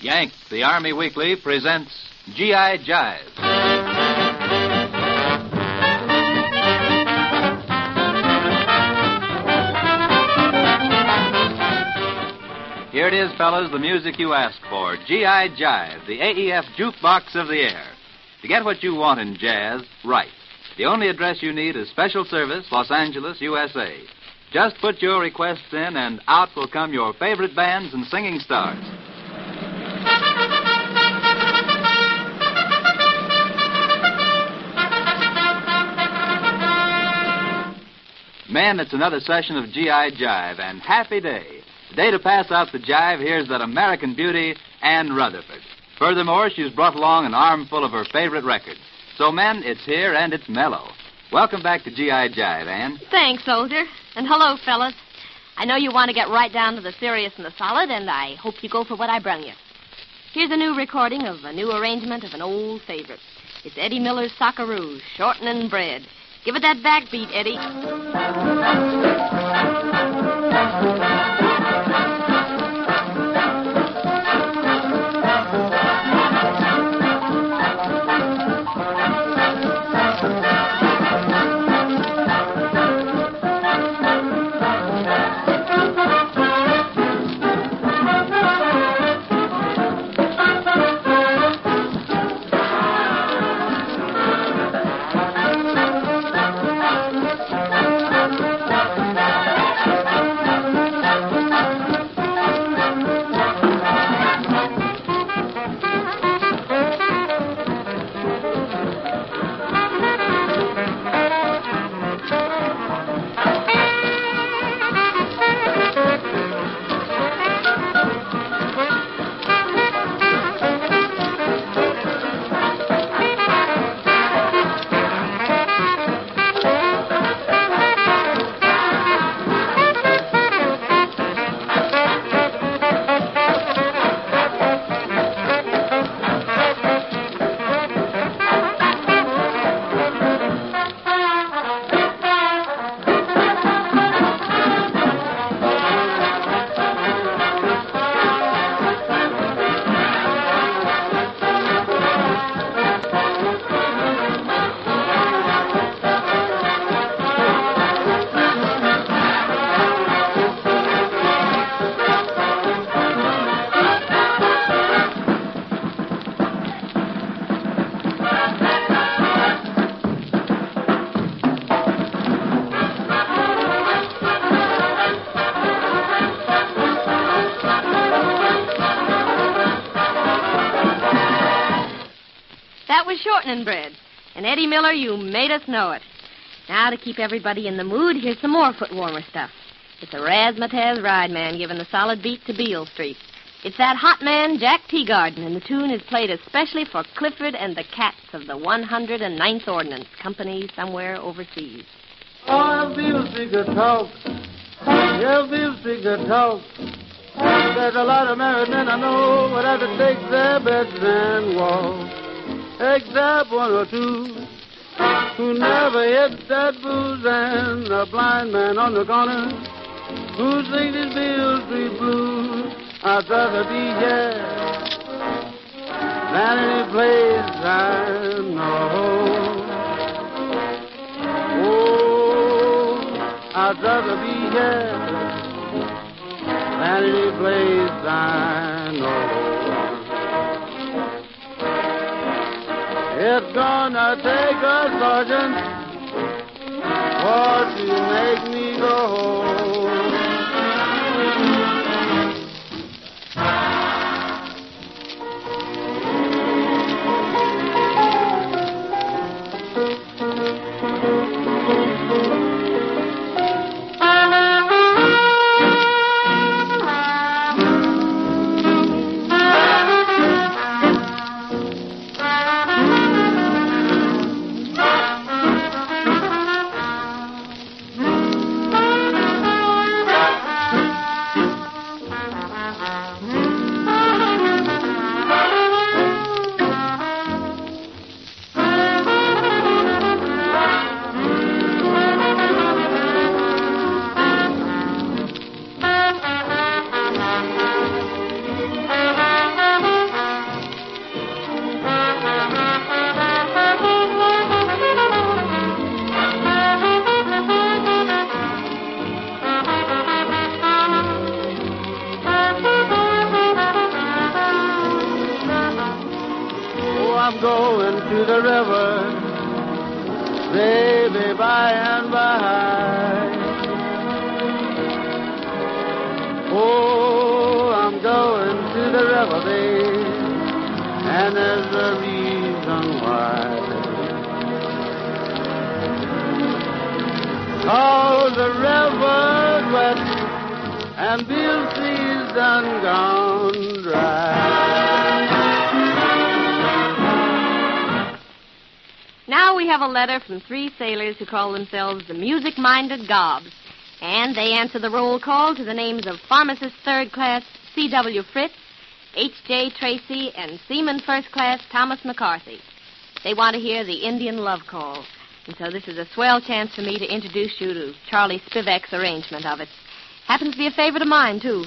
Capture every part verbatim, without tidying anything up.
Yank, the Army Weekly, presents G I. Jive. Here it is, fellas, the music you asked for. G I. Jive, the A E F jukebox of the air. To get what you want in jazz, write. The only address you need is Special Service, Los Angeles, U S A. Just put your requests in, and out will come your favorite bands and singing stars. Men, it's another session of G I. Jive, and happy day. Today, to pass out the jive, here's that American beauty, Ann Rutherford. Furthermore, she's brought along an armful of her favorite records. So, men, it's here and it's mellow. Welcome back to G I. Jive, Ann. Thanks, Older. And hello, fellas. I know you want to get right down to the serious and the solid, and I hope you go for what I brung you. Here's a new recording of a new arrangement of an old favorite. It's Eddie Miller's Sockaroo, Shortening Bread. Give it that backbeat, Eddie. That was Shortening Bread. And Eddie Miller, you made us know it. Now, to keep everybody in the mood, here's some more foot-warmer stuff. It's a Razzmatazz Ride Man giving the solid beat to Beale Street. It's that hot man, Jack Teagarden, and the tune is played especially for Clifford and the Cats of the one hundred ninth Ordnance Company somewhere overseas. Oh, Beale Street could talk. Yeah, Beale Street could talk. There's a lot of married men I know would have to take their beds and walk. Except one or two who never hit that booze, and a blind man on the corner who sings his Beale Street blues. I'd rather be here than any place I know. Oh, I'd rather be here than any place I know. It's gonna take a sergeant for to make me go home. going to the river, baby, by and by. Oh, I'm going to the river, babe, and there's a reason why. Cause the river's wet and Bill C's done gone dry. Now we have a letter from three sailors who call themselves the Music-Minded Gobs. And they answer the roll call to the names of Pharmacist Third Class C W Fritz, H J Tracy, and Seaman First Class Thomas McCarthy. They want to hear the Indian Love Call. And so this is a swell chance for me to introduce you to Charlie Spivak's arrangement of it. Happens to be a favorite of mine, too.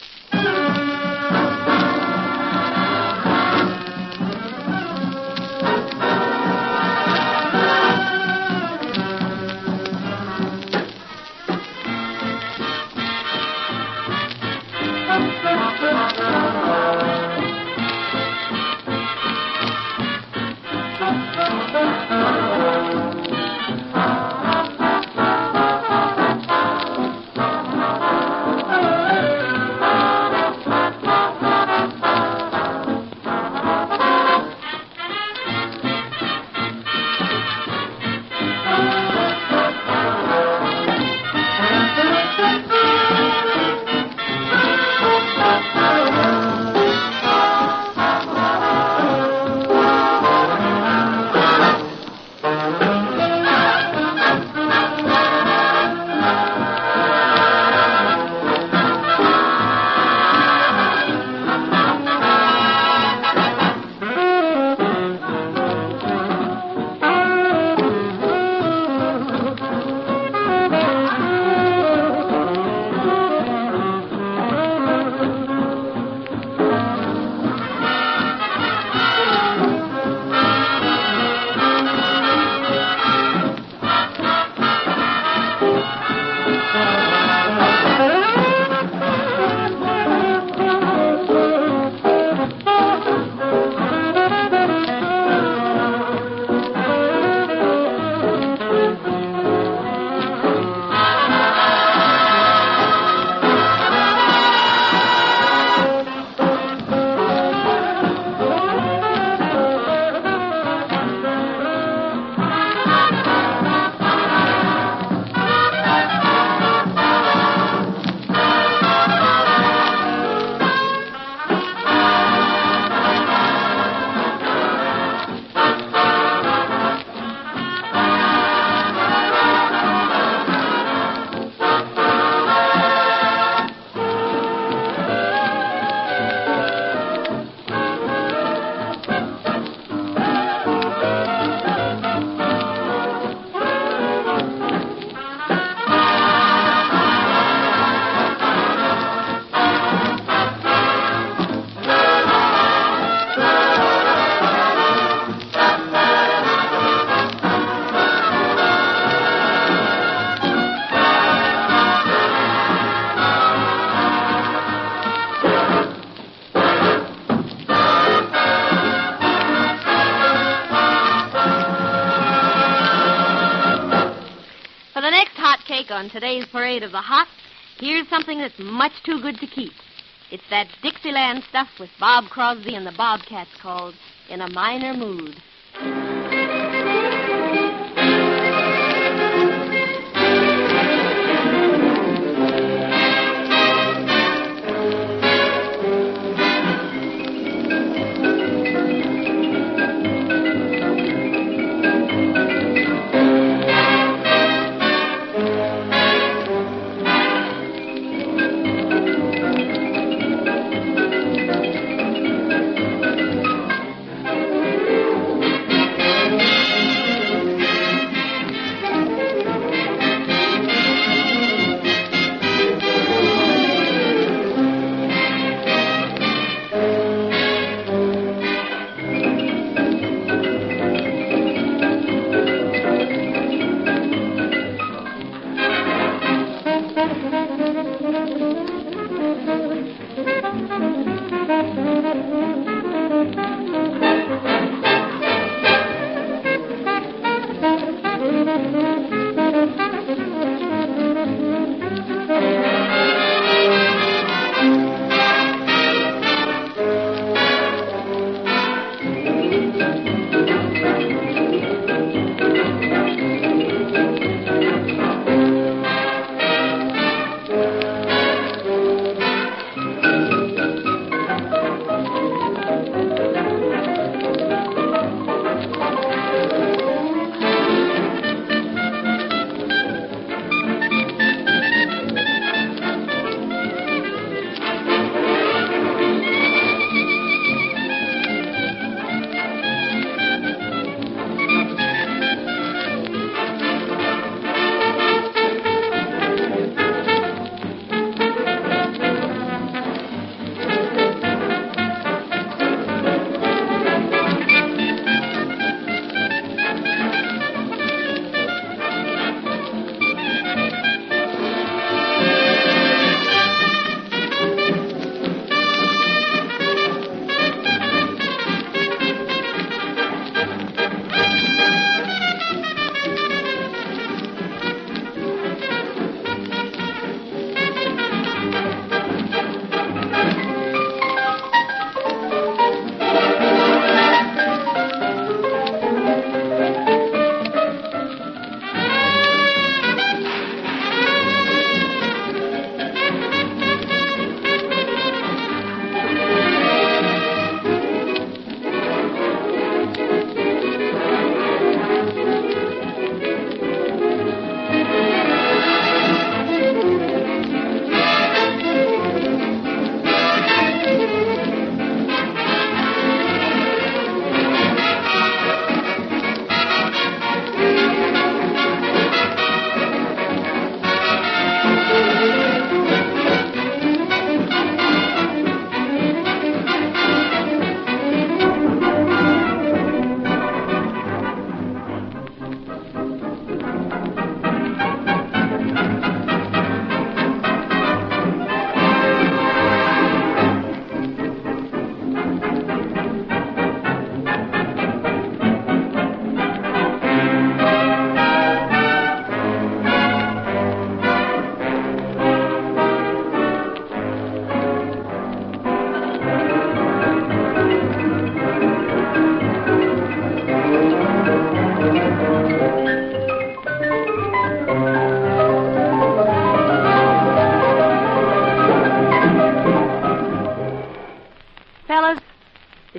On today's Parade of the Hot, here's something that's much too good to keep. It's that Dixieland stuff with Bob Crosby and the Bobcats called In a Minor Mood.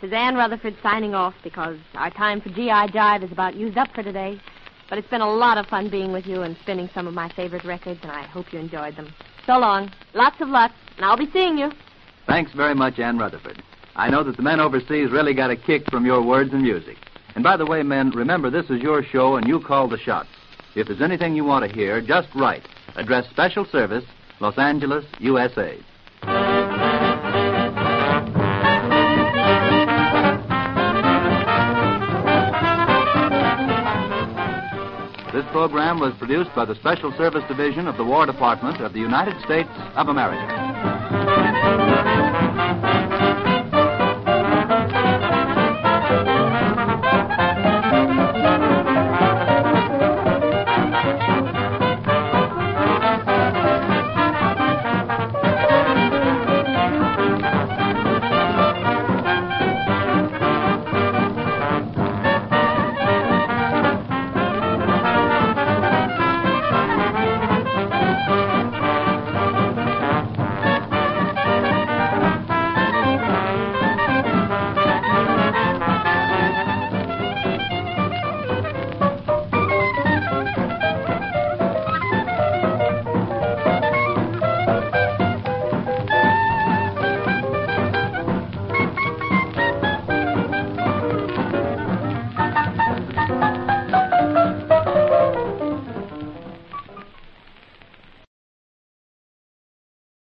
This is Ann Rutherford signing off because our time for G I. Jive is about used up for today. But it's been a lot of fun being with you and spinning some of my favorite records, and I hope you enjoyed them. So long. Lots of luck, and I'll be seeing you. Thanks very much, Ann Rutherford. I know that the men overseas really got a kick from your words and music. And by the way, men, remember this is your show and you call the shots. If there's anything you want to hear, just write. Address Special Service, Los Angeles, U S A. This program was produced by the Special Service Division of the War Department of the United States of America.